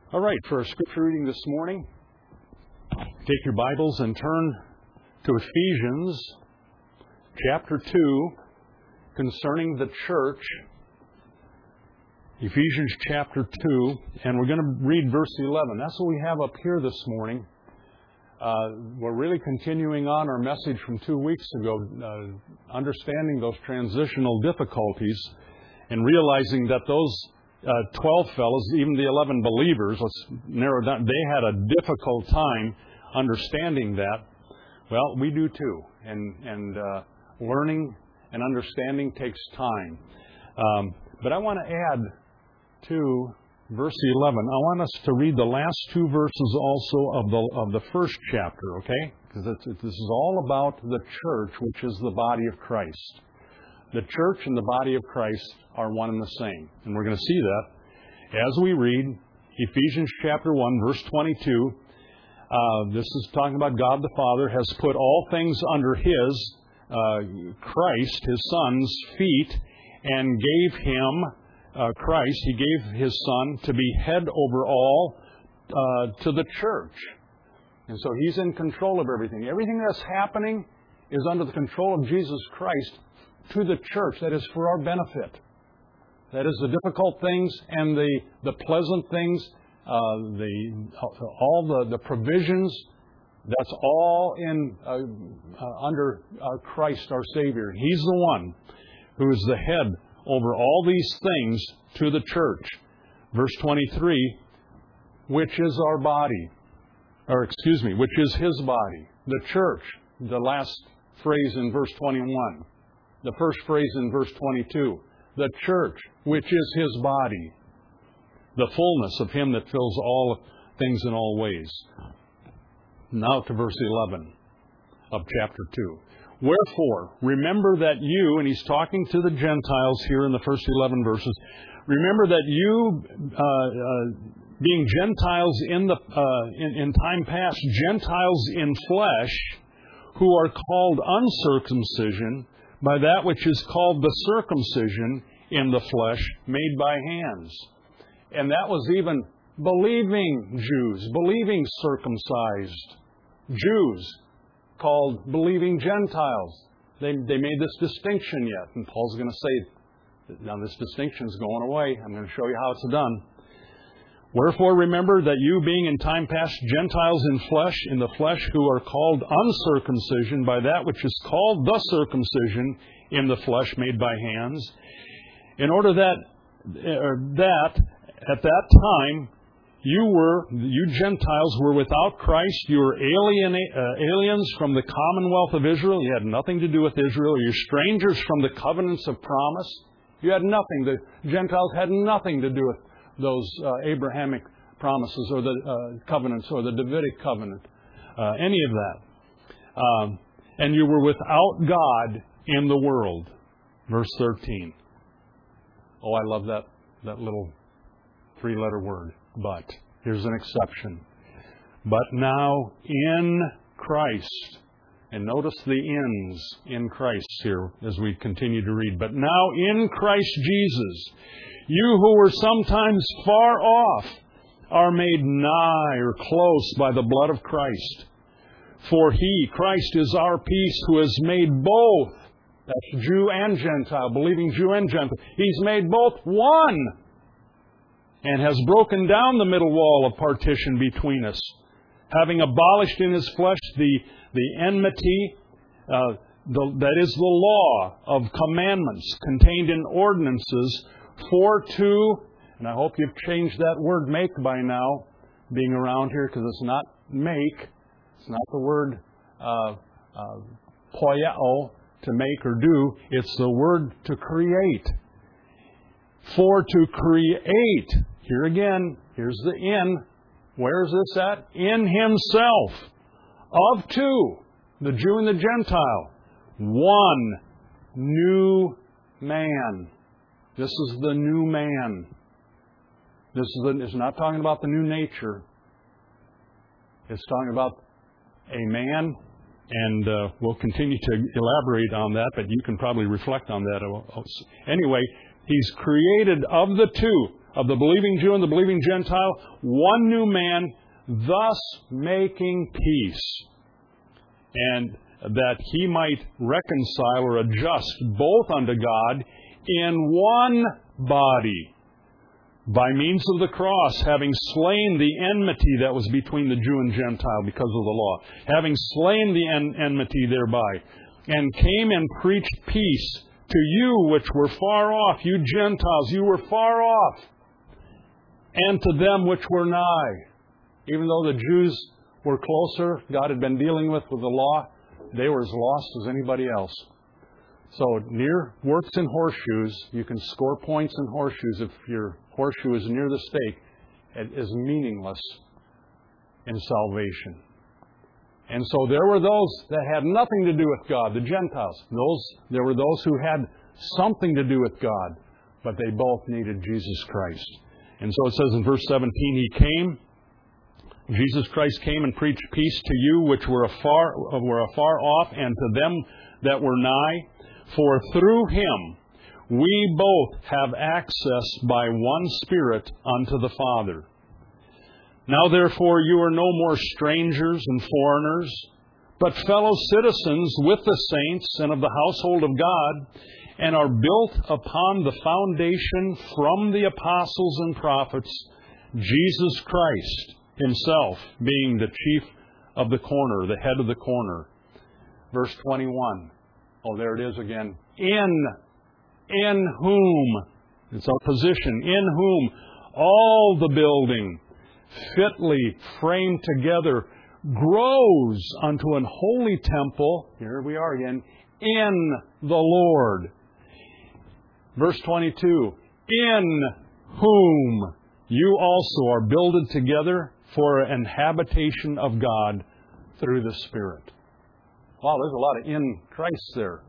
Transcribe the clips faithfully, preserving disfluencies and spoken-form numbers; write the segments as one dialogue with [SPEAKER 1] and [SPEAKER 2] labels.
[SPEAKER 1] All right, for our scripture reading this morning, take your Bibles and turn to Ephesians chapter two concerning the church. Ephesians chapter two, and we're going to read verse eleven. That's what we have up here this morning. Uh, we're really continuing on our message from two weeks ago, uh, understanding those transitional difficulties and realizing that those Uh, twelve fellows, even the eleven believers, let's narrow down, they had a difficult time understanding that. Well, we do too. And, and uh, learning and understanding takes time. Um, but I want to add to verse eleven. I want us to read the last two verses also of the of the first chapter, okay? Because this is all about the church, which is the body of Christ. The church and the body of Christ are one and the same. And we're going to see that as we read Ephesians chapter one, verse twenty-two. Uh, this is talking about God the Father has put all things under His, uh, Christ, His Son's feet, and gave Him, uh, Christ, He gave His Son to be head over all uh, to the church. And so He's in control of everything. Everything that's happening is under the control of Jesus Christ to the church. That is for our benefit. That is the difficult things and the, the pleasant things, uh, the all the, the provisions, that's all in uh, uh, under uh, Christ our Savior. He's the one who is the head over all these things to the church. Verse twenty-three, which is our body, or excuse me, which is His body, the church. The last phrase in verse twenty-one. The first phrase in verse twenty-two, the church, which is His body, the fullness of Him that fills all things in all ways. Now to verse eleven of chapter two. Wherefore, remember that you, and he's talking to the Gentiles here in the first eleven verses, remember that you, uh, uh, being Gentiles in the uh, in, in time past, Gentiles in flesh, who are called uncircumcision, by that which is called the circumcision in the flesh made by hands. And that was even believing Jews, believing circumcised Jews, called believing Gentiles. They, they made this distinction yet. And Paul's going to say, now this distinction's going away. I'm going to show you how it's done. Wherefore remember that you being in time past Gentiles in flesh, in the flesh, who are called uncircumcision by that which is called the circumcision in the flesh made by hands, in order that, or that at that time you were, you Gentiles were without Christ, you were alien, uh, aliens from the commonwealth of Israel, you had nothing to do with Israel, you're strangers from the covenants of promise, you had nothing, the Gentiles had nothing to do with those uh, Abrahamic promises or the uh, covenants or the Davidic covenant, uh, any of that. Um, and you were without God in the world. Verse thirteen. Oh, I love that, that little three-letter word, but. Here's an exception. But now in Christ. And notice the ins in Christ here as we continue to read. But now in Christ Jesus, you who were sometimes far off are made nigh or close by the blood of Christ. For He, Christ, is our peace, who has made both, that's Jew and Gentile, believing Jew and Gentile, He's made both one and has broken down the middle wall of partition between us, having abolished in His flesh the, the enmity, uh, the, that is the law of commandments contained in ordinances, for to, and I hope you've changed that word make by now, being around here, because it's not make, it's not the word uh, uh, poieo, to make or do, it's the word to create. For to create, here again, here's the in, where is this at? In Himself, of two, the Jew and the Gentile, one new man. This is the new man. This is the, it's not talking about the new nature. It's talking about a man, and uh, we'll continue to elaborate on that, but you can probably reflect on that. Anyway, He's created of the two, of the believing Jew and the believing Gentile, one new man, thus making peace, and that he might reconcile or adjust both unto God in one body, by means of the cross, having slain the enmity that was between the Jew and Gentile because of the law, having slain the en- enmity thereby, and came and preached peace to you which were far off, you Gentiles, you were far off, and to them which were nigh. Even though the Jews were closer, God had been dealing with with the law, they were as lost as anybody else. So near works in horseshoes. You can score points in horseshoes if your horseshoe is near the stake. It is meaningless in salvation. And so there were those that had nothing to do with God, the Gentiles. Those there were those who had something to do with God, but they both needed Jesus Christ. And so it says in verse seventeen, He came, Jesus Christ came and preached peace to you which were afar, were afar off, and to them that were nigh. For through Him we both have access by one Spirit unto the Father. Now therefore you are no more strangers and foreigners, but fellow citizens with the saints and of the household of God, and are built upon the foundation from the apostles and prophets, Jesus Christ Himself being the chief of the corner, the head of the corner. Verse twenty-one. Oh, there it is again. In, in whom, it's our position, in whom all the building, fitly framed together, grows unto an holy temple, here we are again, in the Lord. Verse twenty-two, in whom you also are builded together for an habitation of God through the Spirit. Wow, there's a lot of in Christ there.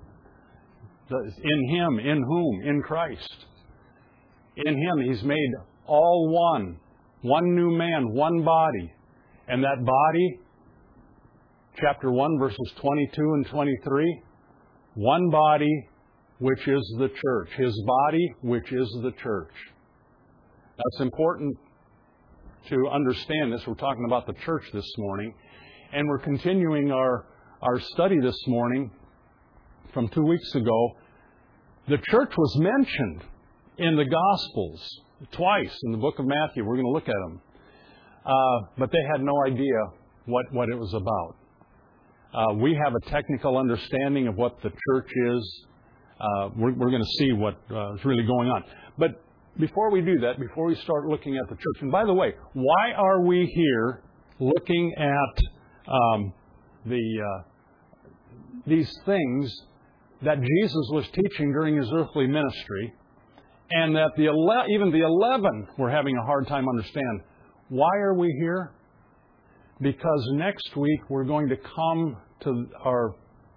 [SPEAKER 1] In Him, in whom? In Christ. In Him, He's made all one. One new man, one body. And that body, chapter one, verses twenty-two and twenty-three, one body, which is the church. His body, which is the church. That's important to understand this. We're talking about the church this morning. And we're continuing our, our study this morning from two weeks ago. The church was mentioned in the Gospels twice in the book of Matthew. We're going to look at them. Uh, but they had no idea what, what it was about. Uh, we have a technical understanding of what the church is. Uh, we're we're going to see what uh, is really going on. But before we do that, before we start looking at the church, and by the way, why are we here looking at um, the uh, these things that Jesus was teaching during His earthly ministry, and that the ele- even the eleven were having a hard time understand? Why are we here? Because next week we're going to come to our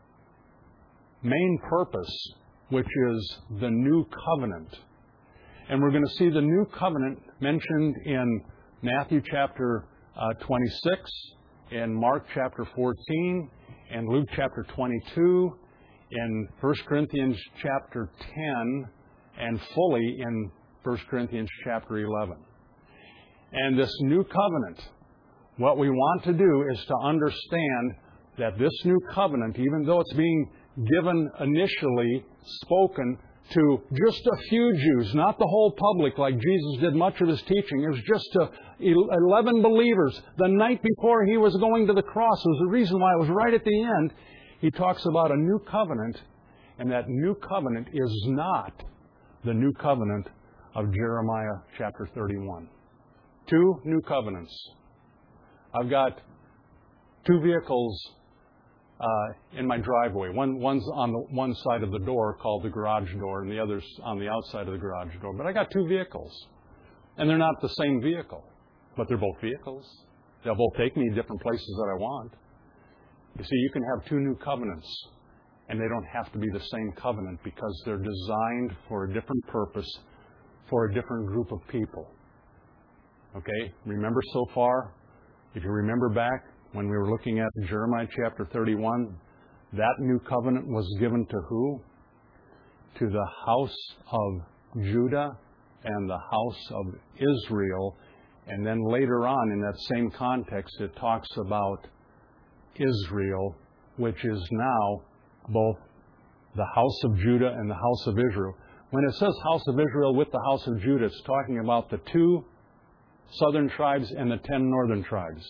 [SPEAKER 1] main purpose, which is the new covenant. And we're going to see the new covenant mentioned in Matthew chapter uh, twenty-six, in Mark chapter fourteen, and Luke chapter twenty-two, in First Corinthians chapter ten, and fully in First Corinthians chapter eleven. And this new covenant, what we want to do is to understand that this new covenant, even though it's being given initially, spoken to just a few Jews, not the whole public like Jesus did much of His teaching. It was just to eleven believers. The night before He was going to the cross was the reason why it was right at the end. He talks about a new covenant, and that new covenant is not the new covenant of Jeremiah chapter thirty-one. Two new covenants. I've got two vehicles uh, in my driveway. One, one's on the one side of the door called the garage door, and the other's on the outside of the garage door. But I got two vehicles, and they're not the same vehicle, but they're both vehicles. They'll both take me to different places that I want. You see, you can have two new covenants, and they don't have to be the same covenant because they're designed for a different purpose, for a different group of people. Okay? Remember so far? If you remember back when we were looking at Jeremiah chapter thirty-one, that new covenant was given to who? To the house of Judah and the house of Israel. And then later on in that same context, it talks about Israel, which is now both the house of Judah and the house of Israel. When it says house of Israel with the house of Judah, it's talking about the two southern tribes and the ten northern tribes.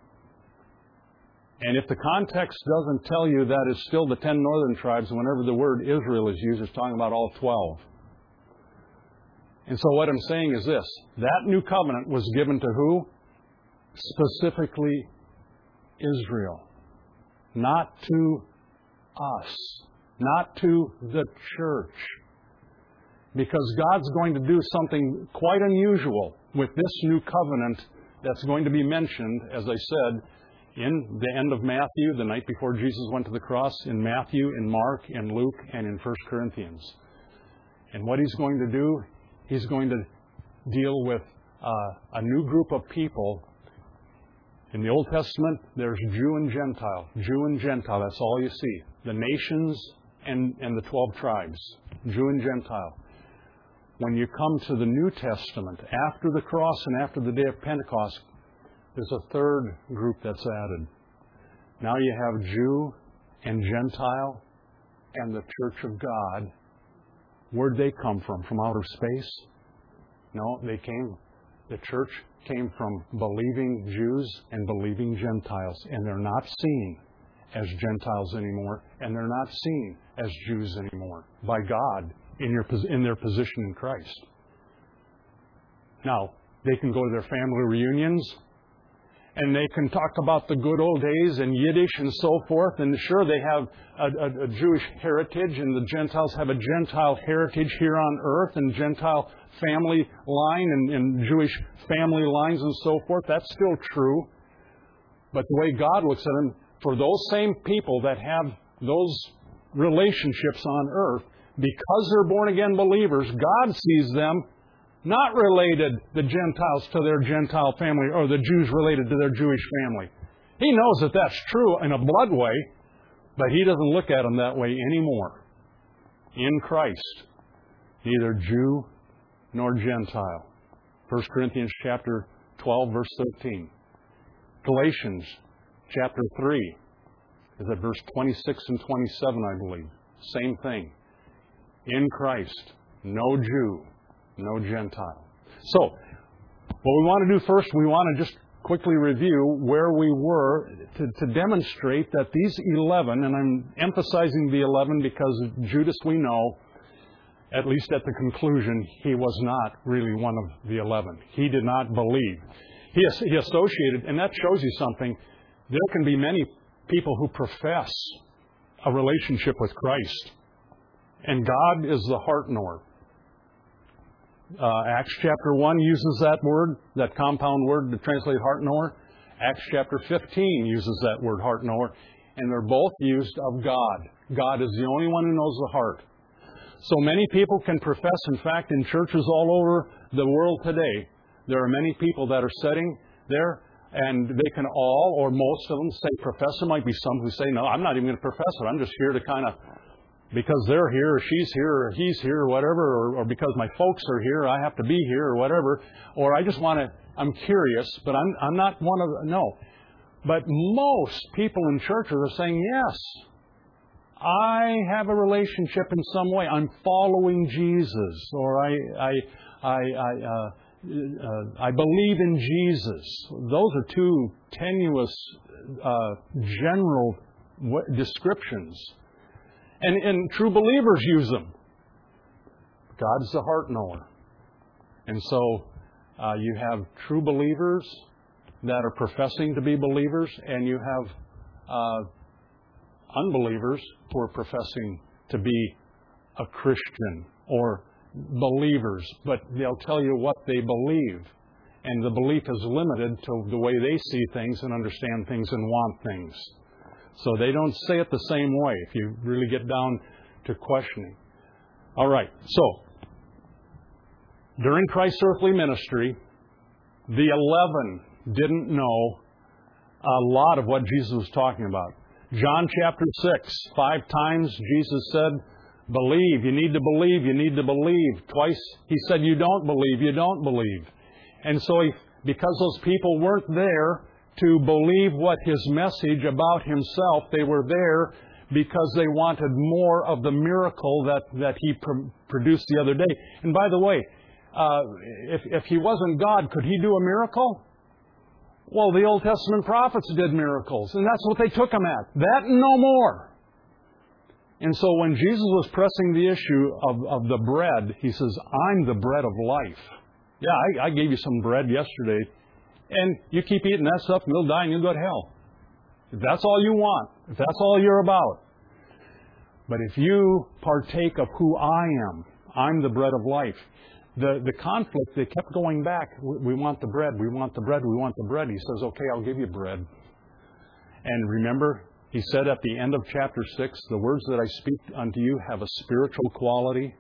[SPEAKER 1] And if the context doesn't tell you that it's still the ten northern tribes, whenever the word Israel is used, it's talking about all twelve. And so what I'm saying is this. That new covenant was given to who? Specifically Israel. Not to us. Not to the church. Because God's going to do something quite unusual with this new covenant that's going to be mentioned, as I said, in the end of Matthew, the night before Jesus went to the cross, in Matthew, in Mark, in Luke, and in First Corinthians. And what He's going to do, He's going to deal with uh, a new group of people. In the Old Testament, there's Jew and Gentile. Jew and Gentile, that's all you see. The nations and, and the twelve tribes. Jew and Gentile. When you come to the New Testament, after the cross and after the day of Pentecost, there's a third group that's added. Now you have Jew and Gentile and the Church of God. Where'd they come from? From outer space? No, they came, the church came from believing Jews and believing Gentiles. And they're not seen as Gentiles anymore. And they're not seen as Jews anymore by God in, your, in their position in Christ. Now, they can go to their family reunions, and they can talk about the good old days and Yiddish and so forth. And sure, they have a, a, a Jewish heritage, and the Gentiles have a Gentile heritage here on earth, and Gentile family line and, and Jewish family lines and so forth. That's still true. But the way God looks at them, for those same people that have those relationships on earth, because they're born-again believers, God sees them not related, the Gentiles, to their Gentile family, or the Jews related to their Jewish family. He knows that that's true in a blood way, but He doesn't look at them that way anymore. In Christ, neither Jew nor Gentile. First Corinthians chapter twelve, verse thirteen. Galatians chapter three, is at verse twenty-six and twenty-seven, I believe. Same thing. In Christ, no Jew, no Gentile. So, what we want to do first, we want to just quickly review where we were to, to demonstrate that these eleven, and I'm emphasizing the eleven because Judas, we know, at least at the conclusion, he was not really one of the eleven. He did not believe. He, he associated, and that shows you something. There can be many people who profess a relationship with Christ, and God is the heart knower. Uh, Acts chapter one uses that word, that compound word to translate heart knower. Acts chapter fifteen uses that word, heart knower. And they're both used of God. God is the only one who knows the heart. So many people can profess, in fact, in churches all over the world today, there are many people that are sitting there, and they can all, or most of them, say profess. There might be some who say, no, I'm not even going to profess it. I'm just here to kind of, because they're here, or she's here, or he's here, or whatever, or, or because my folks are here, I have to be here, or whatever. Or I just want to, I'm curious, but I'm, I'm not one of the, no. But most people in churches are saying, yes, I have a relationship in some way. I'm following Jesus, or I, I, I, I, uh, uh, I believe in Jesus. Those are two tenuous, uh, general w- descriptions. And, and true believers use them. God's the heart knower. And so uh, you have true believers that are professing to be believers, and you have uh, unbelievers who are professing to be a Christian or believers, but they'll tell you what they believe. And the belief is limited to the way they see things and understand things and want things. So they don't say it the same way if you really get down to questioning. All right, so during Christ's earthly ministry, the eleven didn't know a lot of what Jesus was talking about. John chapter six, five times Jesus said, Believe. You need to believe. You need to believe. Twice he said, you don't believe. You don't believe. And so he, because those people weren't there to believe what his message about himself, they were there because they wanted more of the miracle that, that he pr- produced the other day. And by the way, uh, if, if he wasn't God, could he do a miracle? Well, the Old Testament prophets did miracles, and that's what they took him at. That and no more. And so when Jesus was pressing the issue of, of the bread, he says, I'm the bread of life. Yeah, I, I gave you some bread yesterday, and you keep eating that stuff, and you'll die and you'll go to hell. If that's all you want, if that's all you're about. But if you partake of who I am, I'm the bread of life. The, the conflict, they kept going back. We, we want the bread, we want the bread, we want the bread. He says, okay, I'll give you bread. And remember, he said at the end of chapter six, the words that I speak unto you have a spiritual quality.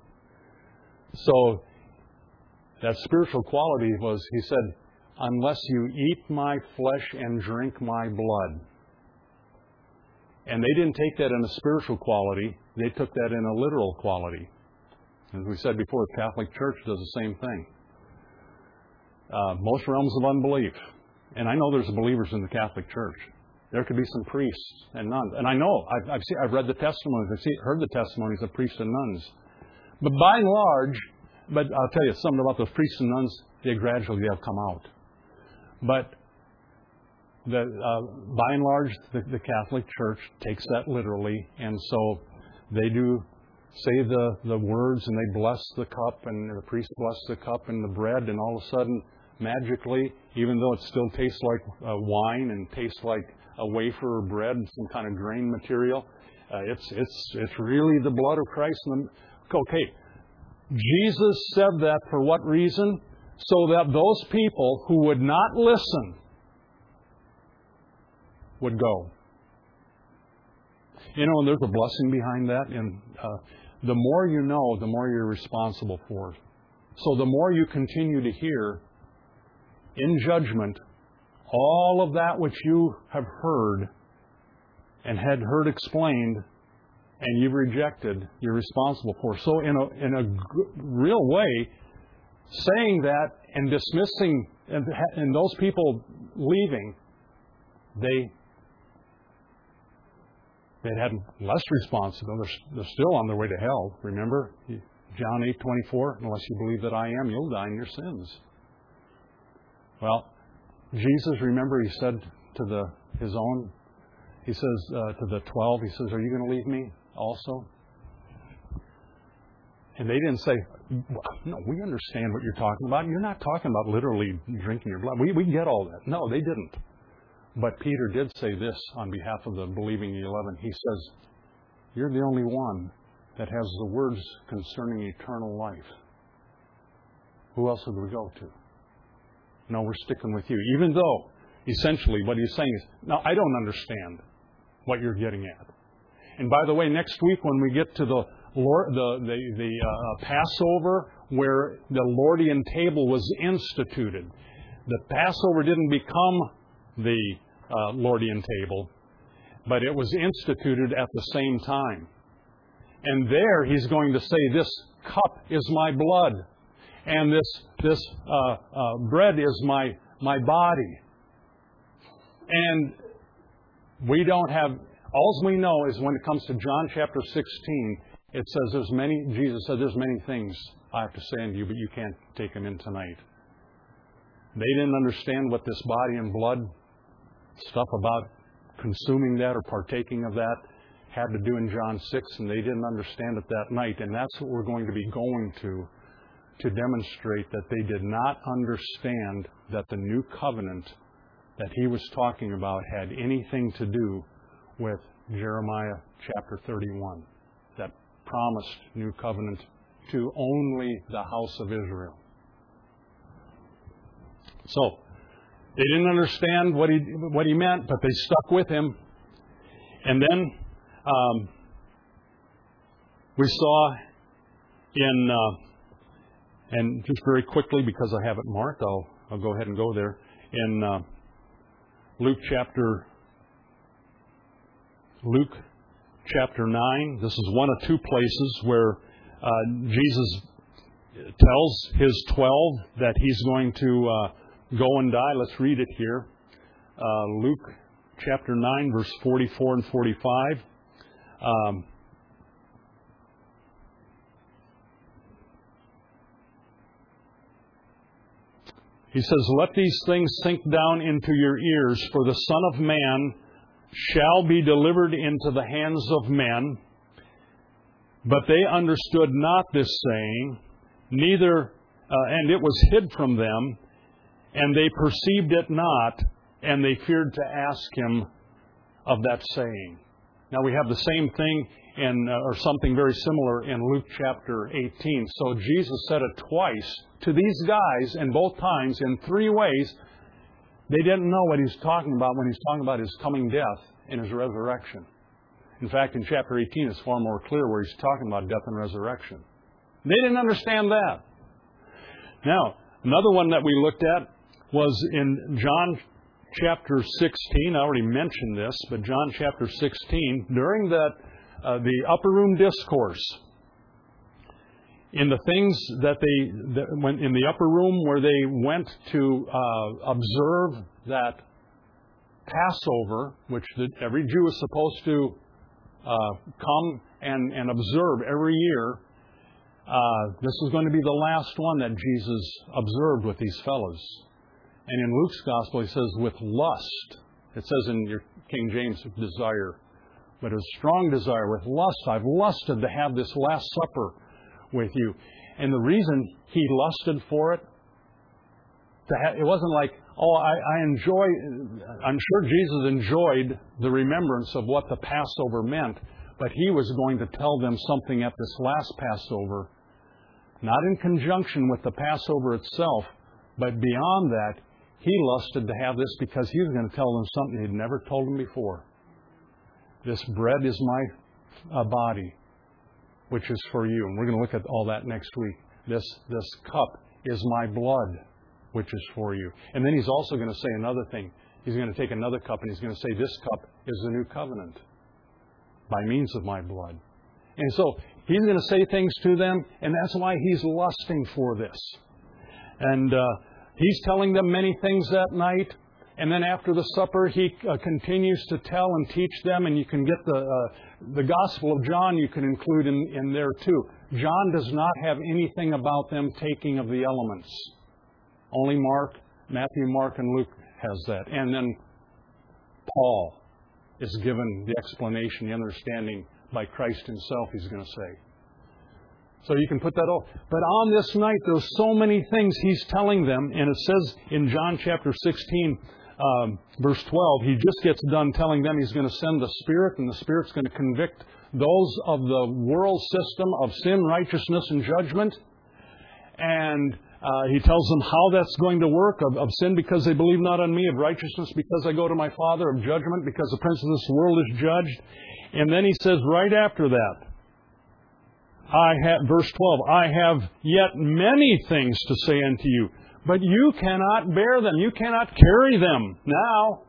[SPEAKER 1] So that spiritual quality was, he said, unless you eat my flesh and drink my blood. And they didn't take that in a spiritual quality. They took that in a literal quality. As we said before, the Catholic Church does the same thing. Uh, most realms of unbelief. And I know there's believers in the Catholic Church. There could be some priests and nuns. And I know, I've, I've, seen, I've read the testimonies, I've seen, heard the testimonies of priests and nuns. But by and large, but I'll tell you something about those priests and nuns, they gradually have come out. But the, uh, by and large, the, the Catholic Church takes that literally, and so they do say the, the words, and they bless the cup, and the priest bless the cup and the bread, and all of a sudden, magically, even though it still tastes like uh, wine and tastes like a wafer or bread, some kind of grain material, uh, it's it's it's really the blood of Christ. And the, okay, Jesus said that for what reason? So that those people who would not listen would go. You know, and there's a blessing behind that. And uh, the more you know, the more you're responsible for. So the more you continue to hear in judgment all of that which you have heard and had heard explained and you've rejected, you're responsible for. So in a, in a g- real way, saying that and dismissing and, and those people leaving, they they had less responsibility. They're, they're still on their way to hell. Remember, John eight twenty-four, unless you believe that I am, you'll die in your sins. Well, Jesus, remember, he said to the his own, he says uh, to the twelve, he says, are you going to leave me also? And they didn't say, no, we understand what you're talking about. You're not talking about literally drinking your blood. We, we get all that. No, they didn't. But Peter did say this on behalf of the believing eleven. He says, you're the only one that has the words concerning eternal life. Who else would we go to? No, we're sticking with you. Even though, essentially, what he's saying is, no, I don't understand what you're getting at. And by the way, next week when we get to the Lord, the the, the uh, Passover, where the Lordian table was instituted, the Passover didn't become the uh, Lordian table, but it was instituted at the same time. And there he's going to say, this cup is my blood, and this this uh, uh, bread is my my body. And we don't have, all we know is when it comes to John chapter sixteen, it says there's many, Jesus said there's many things I have to say unto you, but you can't take them in tonight. They didn't understand what this body and blood stuff about consuming that or partaking of that had to do in John six, and they didn't understand it that night. And that's what we're going to be going to, to demonstrate that they did not understand that the new covenant that he was talking about had anything to do with Jeremiah chapter thirty-one, that promised new covenant to only the house of Israel. So, they didn't understand what he what he meant, but they stuck with him. And then um, we saw in, uh, and just very quickly, because I have it marked, I'll I'll go ahead and go there. In uh, Luke chapter Luke chapter nine. This is one of two places where uh, Jesus tells His twelve that He's going to uh, go and die. Let's read it here. Uh, Luke chapter nine, verse forty-four and forty-five. Um, He says, "Let these things sink down into your ears, for the Son of Man shall be delivered into the hands of men." But they understood not this saying, neither, uh, and it was hid from them, and they perceived it not, and they feared to ask Him of that saying. Now we have the same thing in, uh, or something very similar in Luke chapter eighteen. So Jesus said it twice to these guys, and both times in three ways. They didn't know what He's talking about when He's talking about His coming death and His resurrection. In fact, in chapter eighteen, it's far more clear where He's talking about death and resurrection. They didn't understand that. Now, another one that we looked at was in John chapter sixteen. I already mentioned this, but John chapter sixteen, during that uh, the upper room discourse, in the things that they, that went in the upper room where they went to uh, observe that Passover, which the, every Jew is supposed to uh, come and, and observe every year, uh, this is going to be the last one that Jesus observed with these fellows. And in Luke's Gospel, he says, with lust. It says in your King James, desire. But a strong desire, with lust. I've lusted to have this Last Supper with you. And the reason he lusted for it, to have, it wasn't like, oh, I, I enjoy, I'm sure Jesus enjoyed the remembrance of what the Passover meant, but he was going to tell them something at this last Passover, not in conjunction with the Passover itself, but beyond that. He lusted to have this because he was going to tell them something he'd never told them before. This bread is my uh, body, which is for you. And we're going to look at all that next week. This, this cup is my blood, which is for you. And then he's also going to say another thing. He's going to take another cup and he's going to say, this cup is the new covenant by means of my blood. And so he's going to say things to them, and that's why he's lusting for this. And uh, he's telling them many things that night. And then after the supper, he uh, continues to tell and teach them. And you can get the uh, the Gospel of John you can include in, in there too. John does not have anything about them taking of the elements. Only Mark, Matthew, Mark, and Luke has that. And then Paul is given the explanation, the understanding by Christ himself, he's going to say. So you can put that off. But on this night, there's so many things he's telling them. And it says in John chapter sixteen, um, verse twelve, he just gets done telling them he's going to send the Spirit, and the Spirit's going to convict those of the world system of sin, righteousness, and judgment. And uh, he tells them how that's going to work, of, of sin because they believe not on me, of righteousness because I go to my Father, of judgment because the prince of this world is judged. And then he says right after that, I have, verse twelve, I have yet many things to say unto you, but you cannot bear them. You cannot carry them now.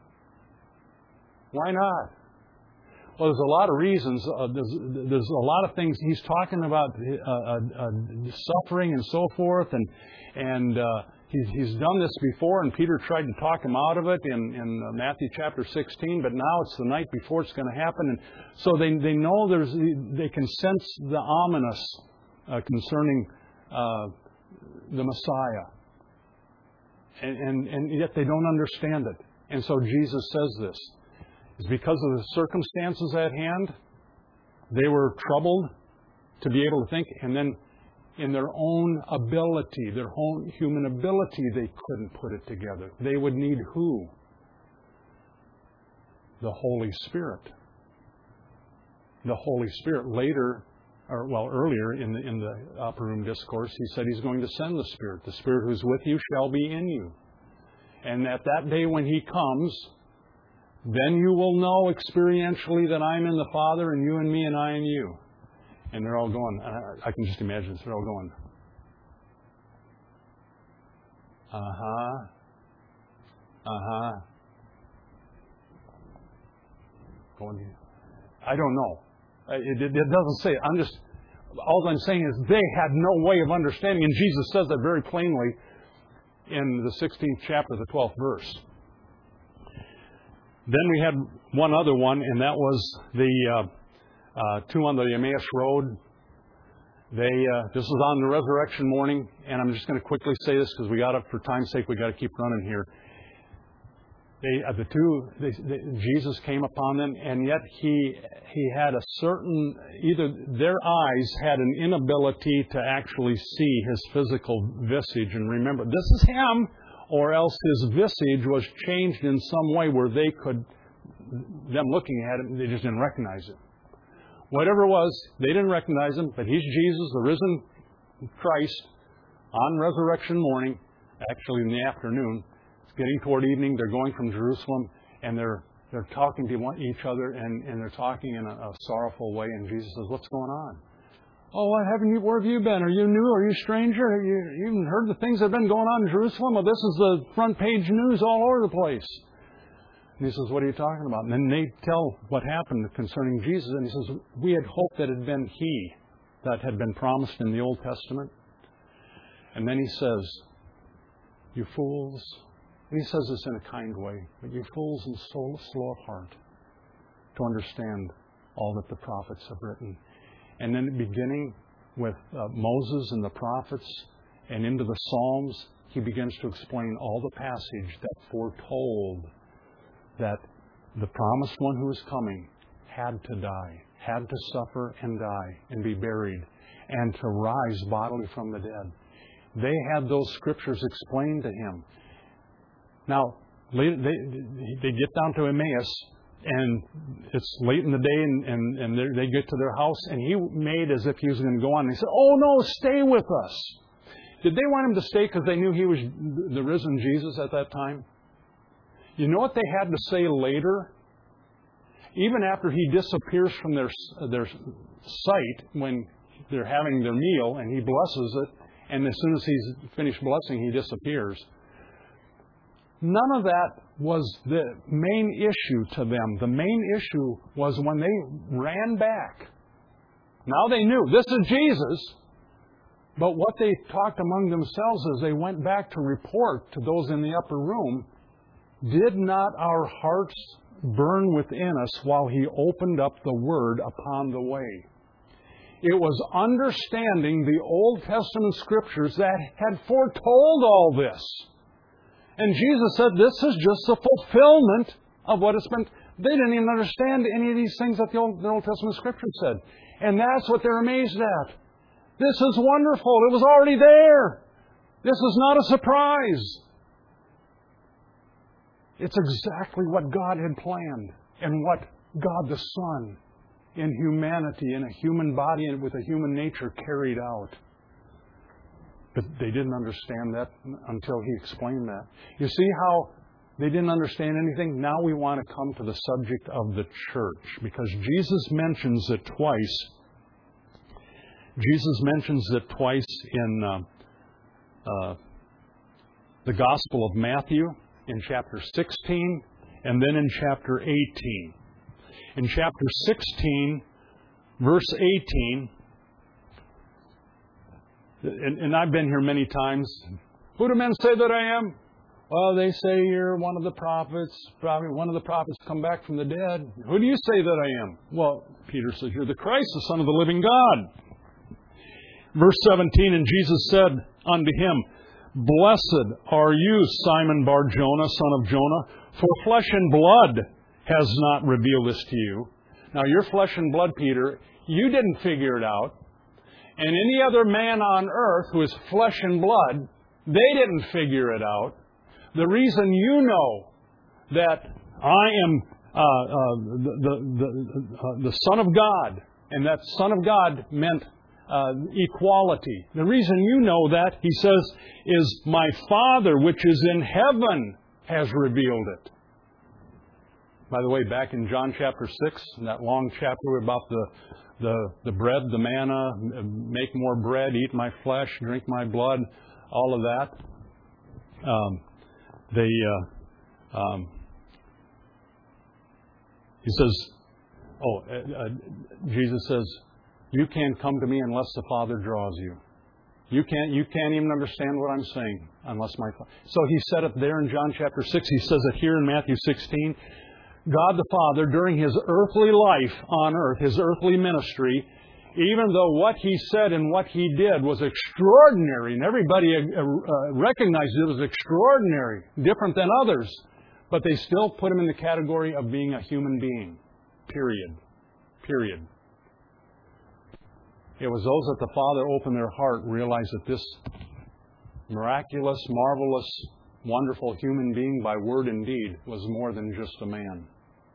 [SPEAKER 1] Why not? Well, there's a lot of reasons. Uh, there's, there's a lot of things. He's talking about uh, uh, uh, suffering and so forth, and and uh, he's, he's done this before, and Peter tried to talk him out of it in, in Matthew chapter sixteen, but now it's the night before it's going to happen. And so they they know there's they can sense the ominous uh, concerning uh, the Messiah, and, and and yet they don't understand it. And so Jesus says this. It's because of the circumstances at hand, they were troubled to be able to think, and then in their own ability, their own human ability, they couldn't put it together. They would need who? The Holy Spirit. The Holy Spirit. Later, or well, earlier in the, in the upper room discourse, he said he's going to send the Spirit. The Spirit who's with you shall be in you. And at that day when he comes, then you will know experientially that I'm in the Father, and you in me, and I in you. And they're all going, I can just imagine this, they're all going, uh-huh, uh-huh. Going, I don't know. It, it, it doesn't say. I'm just, all I'm saying is they had no way of understanding. And Jesus says that very plainly in the sixteenth chapter, the twelfth verse. Then we had one other one, and that was the uh, uh, two on the Emmaus Road. They uh, this was on the resurrection morning, and I'm just going to quickly say this because we got it for time's sake. We got to keep running here. They uh, the two they, they, Jesus came upon them, and yet he he had a certain either their eyes had an inability to actually see his physical visage and remember this is him, or else his visage was changed in some way where they could them looking at it they just didn't recognize it. Whatever it was, they didn't recognize him, but he's Jesus, the risen Christ, on resurrection morning, actually in the afternoon. It's getting toward evening. They're going from Jerusalem, and they're they're talking to one, each other, and, and they're talking in a, a sorrowful way. And Jesus says, "What's going on? Oh, what haven't you? Where have you been? Are you new? Are you a stranger? Have you, you even heard the things that have been going on in Jerusalem? Well, this is the front page news all over the place." And he says, "What are you talking about?" And then they tell what happened concerning Jesus. And he says, "We had hoped that it had been He that had been promised in the Old Testament." And then he says, "You fools." And he says this in a kind way. "But you fools and so slow of heart to understand all that the prophets have written." And then beginning with uh, Moses and the prophets and into the Psalms, he begins to explain all the passage that foretold that the promised one who is coming had to die, had to suffer and die and be buried, and to rise bodily from the dead. They had those scriptures explained to him. Now, they, they get down to Emmaus, and it's late in the day, and, and, and they get to their house, and he made as if he was going to go on. And he said, "Oh, no, stay with us." Did they want him to stay because they knew he was the risen Jesus at that time? You know what they had to say later? Even after he disappears from their their sight when they're having their meal and he blesses it, and as soon as he's finished blessing, he disappears. None of that was the main issue to them. The main issue was when they ran back. Now they knew this is Jesus, but what they talked among themselves as they went back to report to those in the upper room, "Did not our hearts burn within us while He opened up the Word upon the way?" It was understanding the Old Testament Scriptures that had foretold all this. And Jesus said, this is just the fulfillment of what it's been. They didn't even understand any of these things that the Old, the Old Testament Scripture said. And that's what they're amazed at. This is wonderful. It was already there. This is not a surprise. It's exactly what God had planned and what God the Son in humanity, in a human body and with a human nature carried out. But they didn't understand that until He explained that. You see how they didn't understand anything? Now we want to come to the subject of the church, because Jesus mentions it twice. Jesus mentions it twice in uh, uh, the Gospel of Matthew, in chapter sixteen, and then in chapter eighteen. In chapter sixteen, verse eighteen, and, and I've been here many times. Who do men say that I am? Well, they say you're one of the prophets, probably one of the prophets come back from the dead. Who do you say that I am? Well, Peter says, you're the Christ, the Son of the living God. Verse seventeen, and Jesus said unto him, Blessed are you, Simon Bar-Jonah, son of Jonah, for flesh and blood has not revealed this to you. Now, your flesh and blood, Peter, you didn't figure it out. And any other man on earth who is flesh and blood, they didn't figure it out. The reason you know that I am uh, uh, the, the, the, uh, the Son of God, and that Son of God meant uh, equality. The reason you know that, he says, is my Father which is in heaven has revealed it. By the way, back in John chapter six, in that long chapter about the the, the bread, the manna, make more bread, eat my flesh, drink my blood, all of that. Um, they, uh, um, he says, Oh, uh, uh, Jesus says, you can't come to me unless the Father draws you. You can't, you can't even understand what I'm saying unless my Father. So He said it there in John chapter six. He says it here in Matthew sixteen. God the Father, during His earthly life on earth, His earthly ministry, even though what He said and what He did was extraordinary, and everybody uh, uh, recognized it was extraordinary, different than others, but they still put Him in the category of being a human being. Period. Period. It was those that the Father opened their heart and realized that this miraculous, marvelous, wonderful human being by word and deed was more than just a man.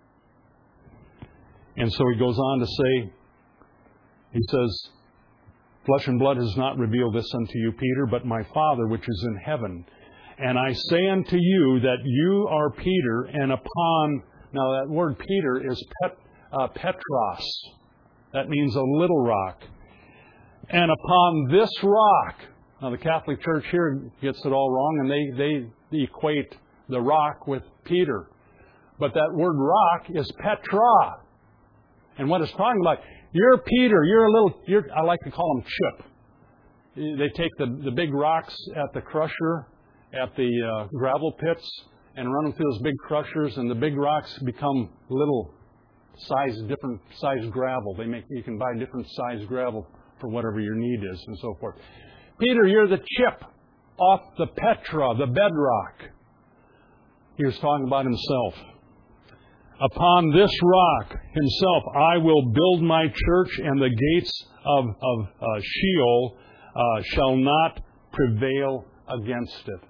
[SPEAKER 1] And so He goes on to say, He says, flesh and blood has not revealed this unto you, Peter, but my Father which is in heaven. And I say unto you that you are Peter, and upon... Now that word Peter is pet, uh, Petros. That means a little rock. And upon this rock... Now the Catholic Church here gets it all wrong, and they, they equate the rock with Peter. But that word rock is Petra. And what it's talking about... You're Peter. You're a little, you're, I like to call them chip. They take the, the big rocks at the crusher, at the uh, gravel pits, and run them through those big crushers, and the big rocks become little size, different size gravel. They make, you can buy different size gravel for whatever your need is, and so forth. Peter, you're the chip off the Petra, the bedrock. He was talking about himself. Upon this rock himself I will build my church, and the gates of, of uh, Sheol uh, shall not prevail against it.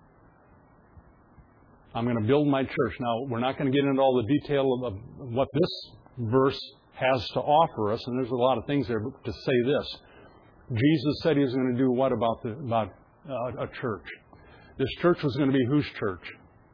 [SPEAKER 1] I'm going to build my church. Now, we're not going to get into all the detail of, of what this verse has to offer us, and there's a lot of things there to say this. Jesus said He was going to do what about, the, about uh, a church? This church was going to be whose church?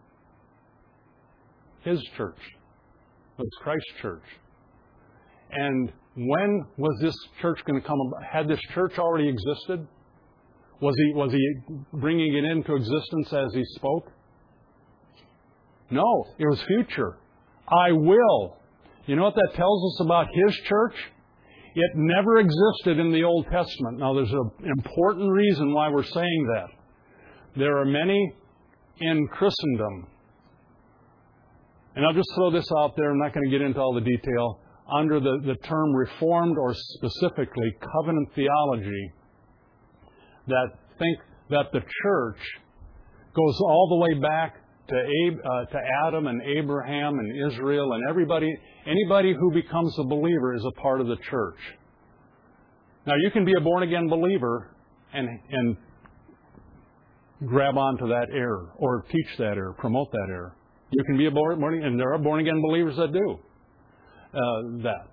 [SPEAKER 1] His church. It was Christ's church. And when was this church going to come about? Had this church already existed? Was he, was he bringing it into existence as He spoke? No, it was future. I will. You know what that tells us about His church? It never existed in the Old Testament. Now, there's an important reason why we're saying that. There are many in Christendom. And I'll just throw this out there. I'm not going to get into all the detail. Under the, the term Reformed, or specifically covenant theology, that think that the church goes all the way back to, Ab, uh, to Adam and Abraham and Israel and everybody. Anybody who becomes a believer is a part of the church. Now, you can be a born-again believer and, and grab onto that error, or teach that error, promote that error. You can be a born again, and there are born again believers that do uh, that.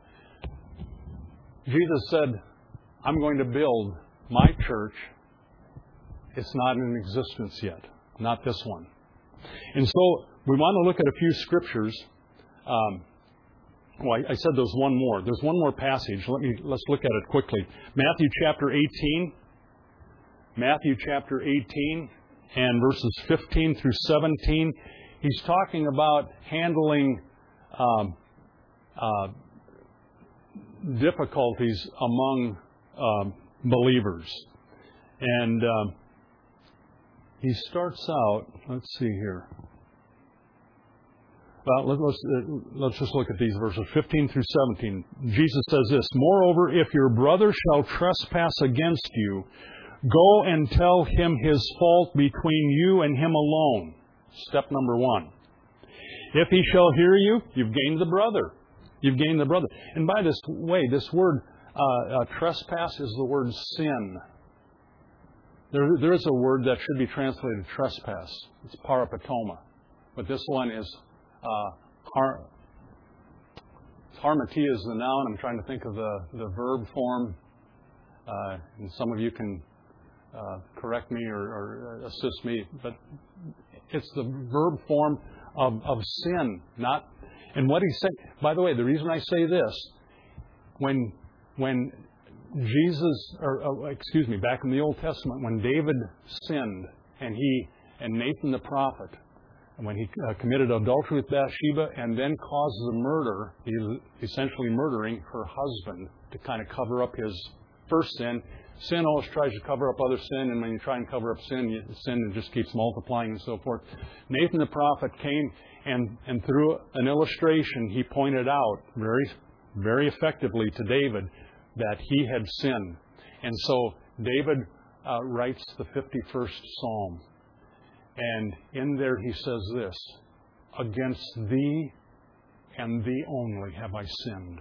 [SPEAKER 1] Jesus said, I'm going to build my church. It's not in existence yet. Not this one. And so we want to look at a few scriptures. Um, well, I, I said there's one more. There's one more passage. Let me, let's look at it quickly. Matthew chapter eighteen. Matthew chapter eighteen and verses fifteen through seventeen. He's talking about handling um, uh, difficulties among um, believers. And um, he starts out, let's see here. Well, let, let's, uh, let's just look at these verses, fifteen through seventeen. Jesus says this, Moreover, if your brother shall trespass against you, go and tell him his fault between you and him alone. Step number one. If he shall hear you, you've gained the brother. You've gained the brother. And by this way, this word uh, uh, trespass is the word sin. There, there is a word that should be translated trespass. It's parapatoma. But this one is uh, har- harmatia is the noun. I'm trying to think of the, the verb form. Uh, and some of you can uh, correct me or, or assist me. But it's the verb form of, of sin, not. And what he's saying, by the way, the reason I say this, when when Jesus, or uh, excuse me, back in the Old Testament, when David sinned and he and Nathan the prophet when he uh, committed adultery with Bathsheba and then caused the murder, he's essentially murdering her husband to kind of cover up his first sin. Sin always tries to cover up other sin, and when you try and cover up sin, you, sin just keeps multiplying and so forth. Nathan the prophet came and, and through an illustration, he pointed out very, very effectively to David that he had sinned. And so David uh, writes the fifty-first Psalm. And in there he says this, against thee and thee only have I sinned.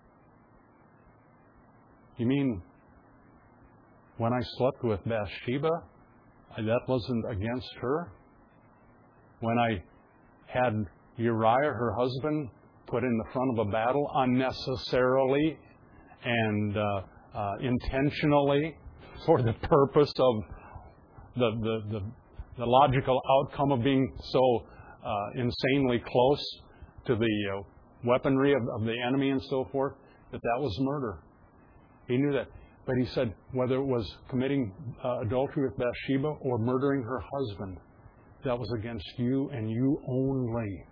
[SPEAKER 1] You mean when I slept with Bathsheba, that wasn't against her? When I had Uriah, her husband, put in the front of a battle unnecessarily and uh, uh, intentionally for the purpose of the, the, the the logical outcome of being so uh, insanely close to the uh, weaponry of, of the enemy and so forth, that that was murder. He knew that. But he said whether it was committing uh, adultery with Bathsheba or murdering her husband, that was against you and you only.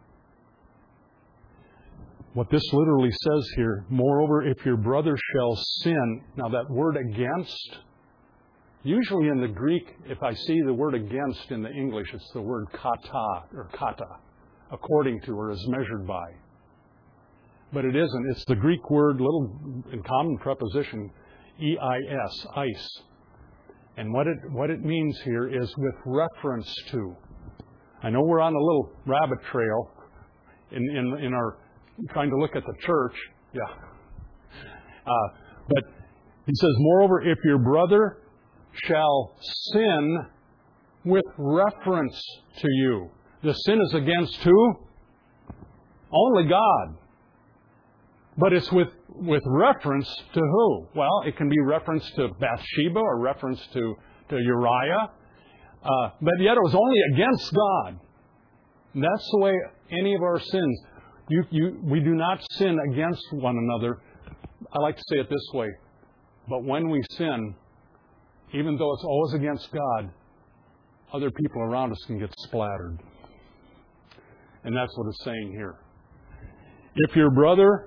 [SPEAKER 1] What this literally says here, moreover, if your brother shall sin, now that word against, usually in the Greek, if I see the word against in the English, it's the word kata or kata, according to or as measured by. But it isn't. It's the Greek word, little in common preposition, E I S, ice. And what it what it means here is with reference to. I know we're on a little rabbit trail in in, in our trying to look at the church. Yeah. Uh, but he says, moreover, if your brother shall sin with reference to you. The sin is against who? Only God. But it's with, with reference to who? Well, it can be reference to Bathsheba or reference to, to Uriah. Uh, but yet it was only against God. And that's the way any of our sins. You, you, we do not sin against one another. I like to say it this way. But when we sin, even though it's always against God, other people around us can get splattered. And that's what it's saying here. If your brother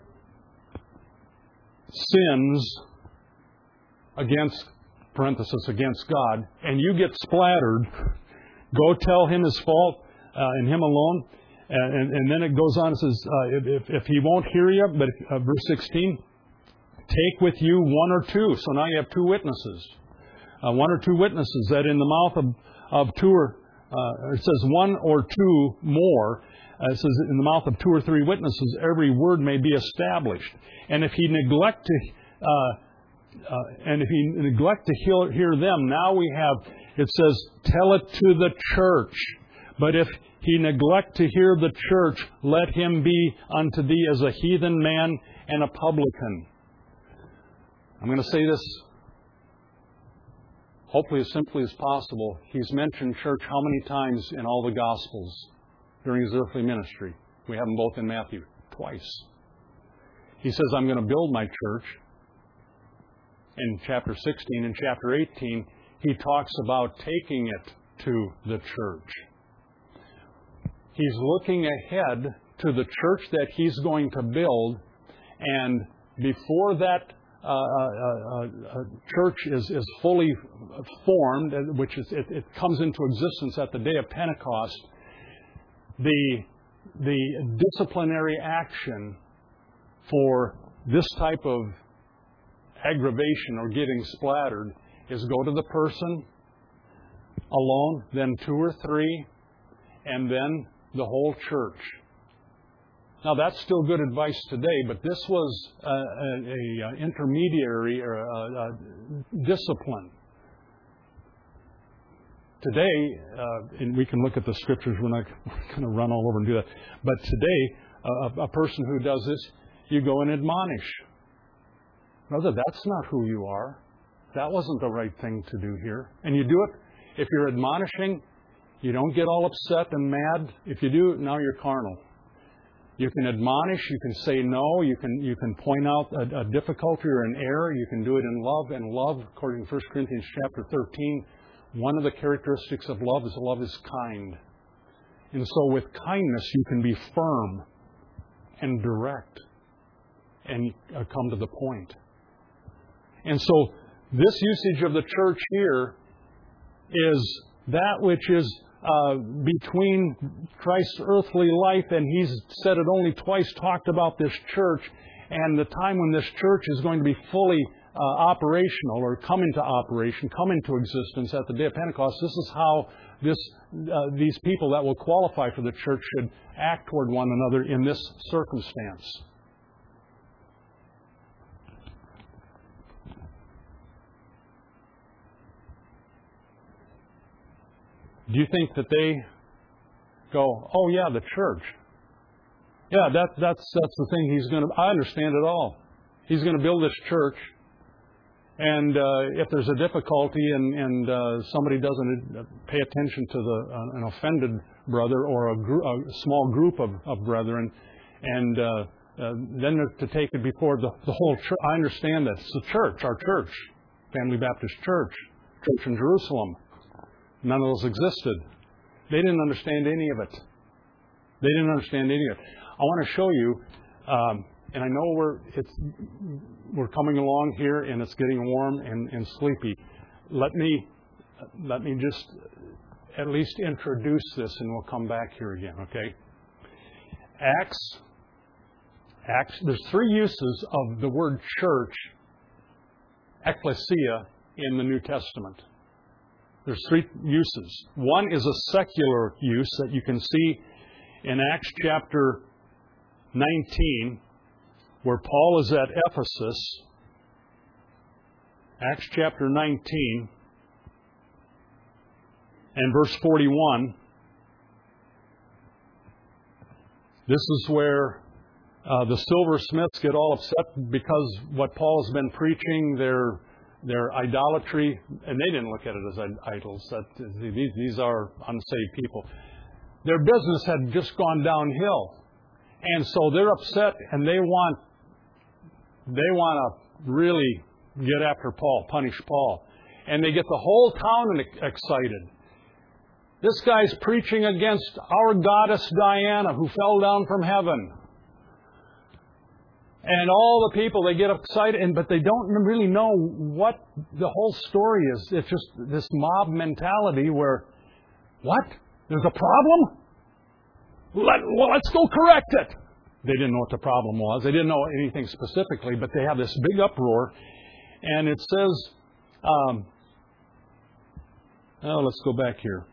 [SPEAKER 1] sins against, parenthesis, against God, and you get splattered, go tell him his fault uh, and him alone. And, and, and then it goes on and says, uh, if, if he won't hear you, but uh, verse sixteen, take with you one or two. So now you have two witnesses. Uh, one or two witnesses, that in the mouth of, of two or, uh, it says one or two more, uh, it says in the mouth of two or three witnesses, every word may be established. And if he neglect to, uh, uh, and if he neglect to hear, hear them, now we have, it says, tell it to the church. But if he neglect to hear the church, let him be unto thee as a heathen man and a publican. I'm going to say this hopefully as simply as possible. He's mentioned church how many times in all the Gospels during his earthly ministry? We have them both in Matthew. Twice. He says, I'm going to build my church. In chapter sixteen and chapter eighteen, he talks about taking it to the church. He's looking ahead to the church that he's going to build, and before that Uh, uh, uh, church is, is fully formed, which is it, it comes into existence at the day of Pentecost, the the disciplinary action for this type of aggravation or getting splattered is go to the person alone, then two or three, and then the whole church. Now, that's still good advice today, but this was a, a, a intermediary or a, a discipline. Today, uh, and we can look at the scriptures, we're not going to run all over and do that, but today, a, a person who does this, you go and admonish. Brother, that's not who you are. That wasn't the right thing to do here. And you do it, if you're admonishing, you don't get all upset and mad. If you do, now you're carnal. You can admonish, you can say no, you can you can point out a, a difficulty or an error, you can do it in love, and love, according to First Corinthians chapter thirteen, one of the characteristics of love is love is kind. And so with kindness, you can be firm and direct and uh, come to the point. And so this usage of the church here is that which is uh, between Christ's earthly life, and He's said it only twice, talked about this church, and the time when this church is going to be fully uh, operational or come into operation, come into existence at the day of Pentecost. This is how this uh, these people that will qualify for the church should act toward one another in this circumstance. Do you think that they go, oh yeah, the church. Yeah, that, that's that's the thing he's going to, I understand it all. He's going to build this church, and uh, if there's a difficulty and, and uh, somebody doesn't pay attention to the uh, an offended brother or a, gr- a small group of, of brethren, and uh, uh, then to take it before the, the whole church. I understand that. It's the church, our church, Family Baptist Church, church in Jerusalem. None of those existed. They didn't understand any of it. They didn't understand any of it. I want to show you, um, and I know we're it's we're coming along here, and it's getting warm and, and sleepy. Let me let me just at least introduce this, and we'll come back here again. Okay? Acts. Acts. There's three uses of the word church, ecclesia, in the New Testament. There's three uses. One is a secular use that you can see in Acts chapter nineteen, where Paul is at Ephesus. Acts chapter nineteen and verse forty-one. This is where uh, the silversmiths get all upset because what Paul has been preaching, their their idolatry, and they didn't look at it as idols. That these, these are unsaved people. Their business had just gone downhill, and so they're upset, and they want they want to really get after Paul, punish Paul, and they get the whole town excited. This guy's preaching against our goddess Diana, who fell down from heaven. And all the people, they get excited, and, but they don't really know what the whole story is. It's just this mob mentality where, what? There's a problem? Let, well, let's go correct it. They didn't know what the problem was. They didn't know anything specifically, but they have this big uproar. And it says, um, oh, let's go back here.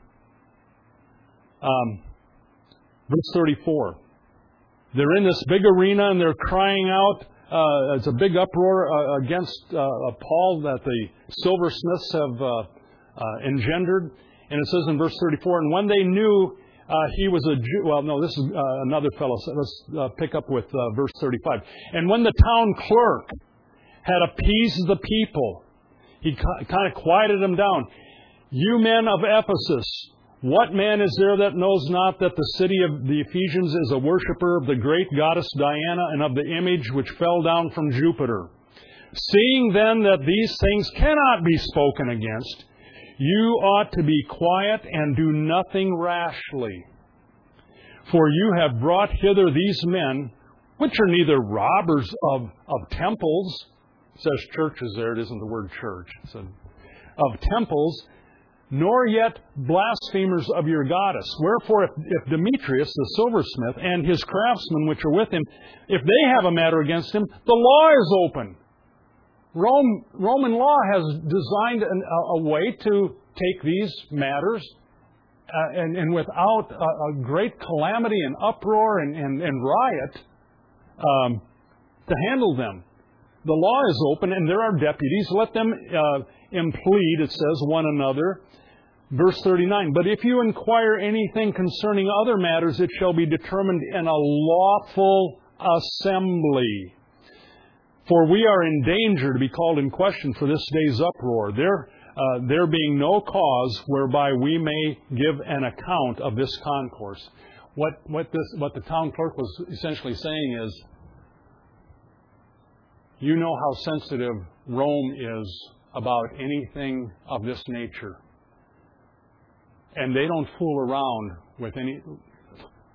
[SPEAKER 1] Um, verse thirty-four. They're in this big arena and they're crying out. Uh, it's a big uproar uh, against uh, Paul that the silversmiths have uh, uh, engendered. And it says in verse thirty-four, and when they knew uh, he was a Jew, well, no, this is uh, another fellow. So let's uh, pick up with uh, verse thirty-five. And when the town clerk had appeased the people, he kind of quieted them down. You men of Ephesus, what man is there that knows not that the city of the Ephesians is a worshiper of the great goddess Diana and of the image which fell down from Jupiter? Seeing then that these things cannot be spoken against, you ought to be quiet and do nothing rashly. For you have brought hither these men, which are neither robbers of, of temples, it says churches there, it isn't the word church, it's a, of temples, nor yet blasphemers of your goddess. Wherefore, if, if Demetrius, the silversmith, and his craftsmen which are with him, if they have a matter against him, the law is open. Rome, Roman law has designed an, a, a way to take these matters uh, and, and without a, a great calamity and uproar and, and, and riot um, to handle them. The law is open and there are deputies. Let them uh, implead, it says, one another. Verse thirty-nine, but if you inquire anything concerning other matters, it shall be determined in a lawful assembly. For we are in danger to be called in question for this day's uproar, there, uh, there being no cause whereby we may give an account of this concourse. What, what, this, what the town clerk was essentially saying is, you know how sensitive Rome is about anything of this nature. And they don't fool around with any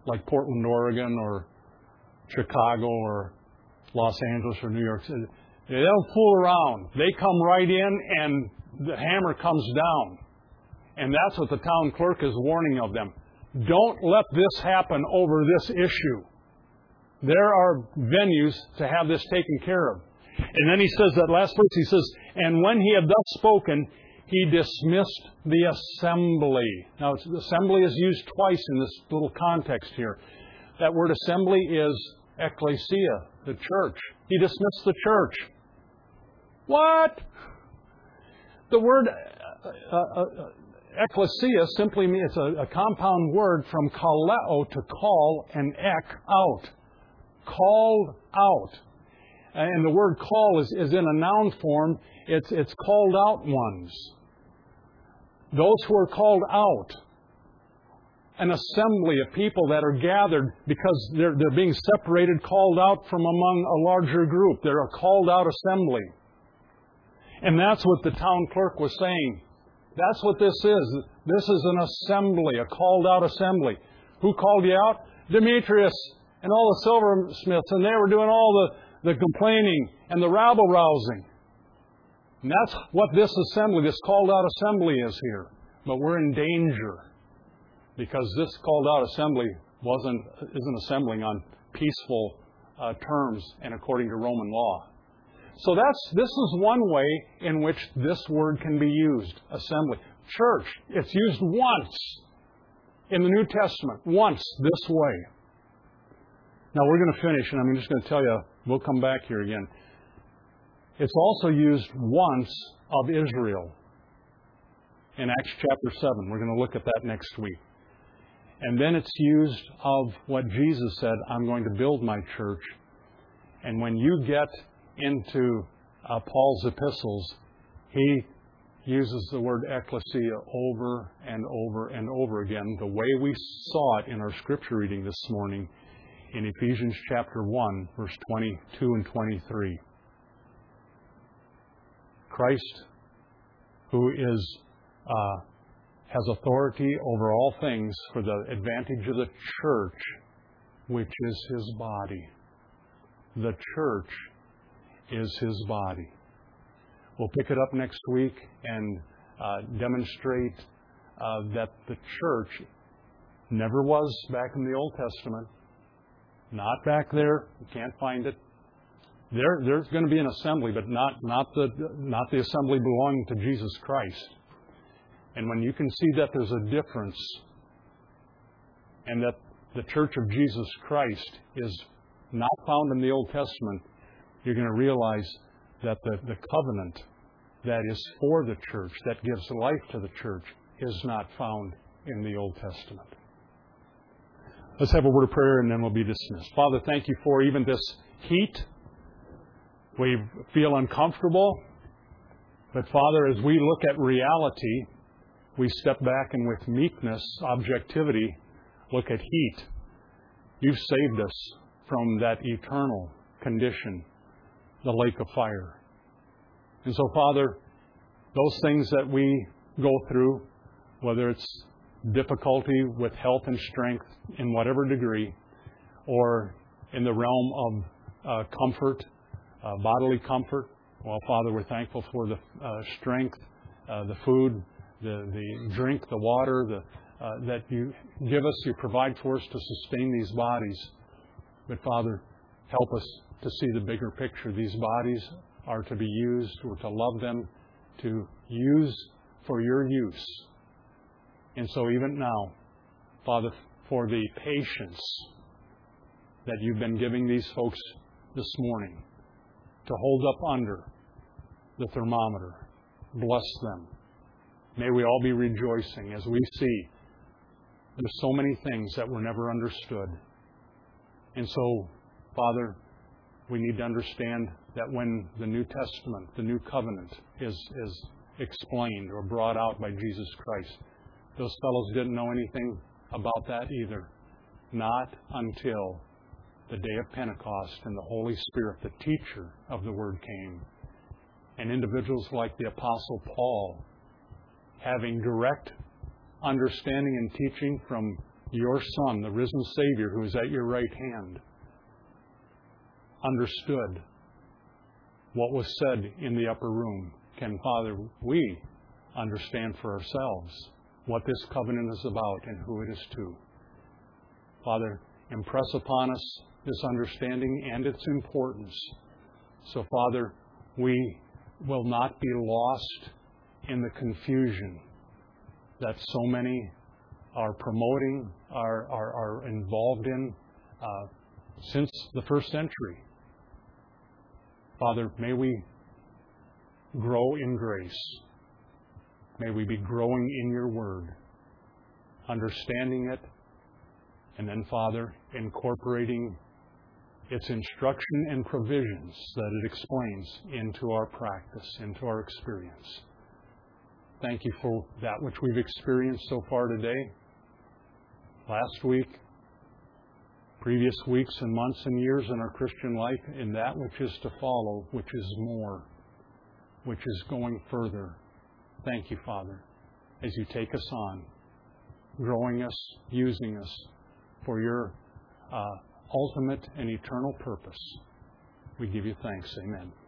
[SPEAKER 1] like Portland, Oregon, or Chicago, or Los Angeles, or New York City. They don't fool around. They come right in, and the hammer comes down. And that's what the town clerk is warning of them. Don't let this happen over this issue. There are venues to have this taken care of. And then he says that last verse, he says, and when he had thus spoken, he dismissed the assembly. Now, the assembly is used twice in this little context here. That word assembly is ecclesia, the church. He dismissed the church. What? The word uh, uh, ecclesia simply means it's a, a compound word from kaleo, to call, and ek, out. Called out. And the word call is, is in a noun form. It's, it's called out ones. Those who are called out. An assembly of people that are gathered because they're, they're being separated, called out from among a larger group. They're a called out assembly. And that's what the town clerk was saying. That's what this is. This is an assembly, a called out assembly. Who called you out? Demetrius and all the silversmiths. And they were doing all the, the complaining and the rabble-rousing. And that's what this assembly, this called out assembly is here. But we're in danger. Because this called out assembly wasn't isn't assembling on peaceful uh, terms and according to Roman law. So that's this is one way in which this word can be used, assembly. Church, it's used once in the New Testament, once this way. Now we're going to finish, and I'm just going to tell you, we'll come back here again. It's also used once of Israel in Acts chapter seven. We're going to look at that next week. And then it's used of what Jesus said, I'm going to build my church. And when you get into uh, Paul's epistles, he uses the word ecclesia over and over and over again, the way we saw it in our scripture reading this morning in Ephesians chapter one, verse twenty-two and twenty-three. Christ, who is uh, has authority over all things for the advantage of the church, which is His body. The church is His body. We'll pick it up next week and uh, demonstrate uh, that the church never was back in the Old Testament. Not back there. You can't find it. There, there's going to be an assembly, but not, not, the, not the assembly belonging to Jesus Christ. And when you can see that there's a difference and that the church of Jesus Christ is not found in the Old Testament, you're going to realize that the, the covenant that is for the church, that gives life to the church, is not found in the Old Testament. Let's have a word of prayer and then we'll be dismissed. Father, thank you for even this heat. We feel uncomfortable. But Father, as we look at reality, we step back and with meekness, objectivity, look at heat. You've saved us from that eternal condition, the lake of fire. And so, Father, those things that we go through, whether it's difficulty with health and strength in whatever degree, or in the realm of uh, comfort, uh, bodily comfort, well, Father, we're thankful for the uh, strength, uh, the food, the, the drink, the water, the, uh, that you give us, you provide for us to sustain these bodies. But Father, help us to see the bigger picture. These bodies are to be used, or to love them, to use for your use. And so even now, Father, for the patience that you've been giving these folks this morning to hold up under the thermometer, bless them. May we all be rejoicing as we see there's so many things that were never understood. And so, Father, we need to understand that when the New Testament, the New Covenant, is, is explained or brought out by Jesus Christ, those fellows didn't know anything about that either. Not until the day of Pentecost and the Holy Spirit, the teacher of the Word, came. And individuals like the Apostle Paul, having direct understanding and teaching from your Son, the risen Savior who is at your right hand, understood what was said in the upper room, can, Father, we understand for ourselves what this covenant is about and who it is to. Father, impress upon us this understanding and its importance. So, Father, we will not be lost in the confusion that so many are promoting, are, are, are involved in uh, since the first century. Father, may we grow in grace. May we be growing in your word, understanding it, and then, Father, incorporating its instruction and provisions that it explains into our practice, into our experience. Thank you for that which we've experienced so far today, last week, previous weeks and months and years in our Christian life, in that which is to follow, which is more, which is going further. Thank you, Father, as you take us on, growing us, using us for your uh, ultimate and eternal purpose. We give you thanks. Amen.